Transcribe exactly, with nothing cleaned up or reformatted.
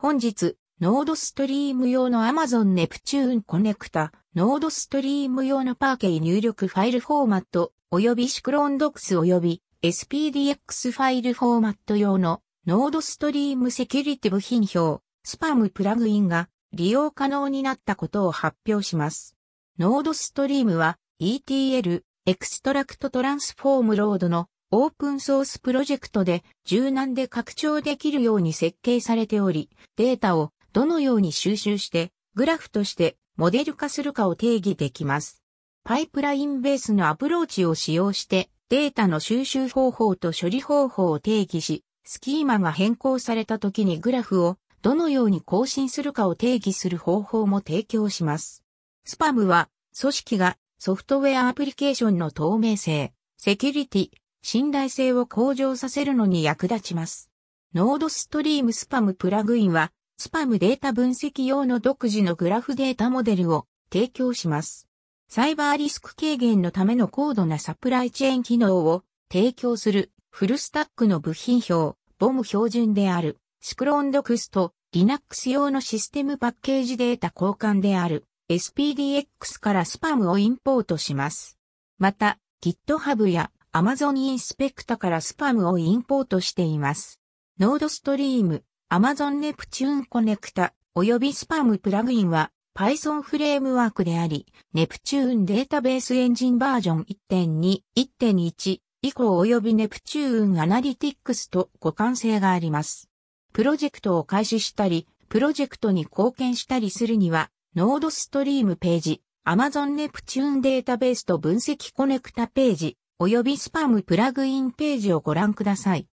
本日、ノードストリーム用の Amazon Neptune コネクタ、ノードストリーム用のパーケイ入力ファイルフォーマット、及びシクロンドックス及び エスピーディーエックス ファイルフォーマット用のノードストリームセキュリティ部品表、スパムプラグインが利用可能になったことを発表します。ノードストリームは イーティーエル、エクストラクトトランスフォームロードのオープンソースプロジェクトで柔軟で拡張できるように設計されており、データをどのように収集してグラフとしてモデル化するかを定義できます。パイプラインベースのアプローチを使用してデータの収集方法と処理方法を定義し、スキーマが変更された時にグラフをどのように更新するかを定義する方法も提供します。スパムは組織がソフトウェアアプリケーションの透明性、セキュリティ、信頼性を向上させるのに役立ちます。ノードストリームスパムプラグインは、スパムデータ分析用の独自のグラフデータモデルを提供します。サイバーリスク軽減のための高度なサプライチェーン機能を提供するフルスタックの部品表、ボム 標準であるシクロンドックスと Linux 用のシステムパッケージデータ交換である エスピーディーエックス からスパムをインポートします。また、GitHub やAmazon インスペクタからスパムをインポートしています。ノードストリーム、Amazon Neptune コネクタ、及びスパムプラグインは Python フレームワークであり、Neptune データベースエンジンバージョン いってんに、いってんいち 以降及び Neptune Analytics と互換性があります。プロジェクトを開始したり、プロジェクトに貢献したりするには、ノードストリームページ、Amazon Neptune データベースと分析コネクタページ、及びスパムプラグインページをご覧ください。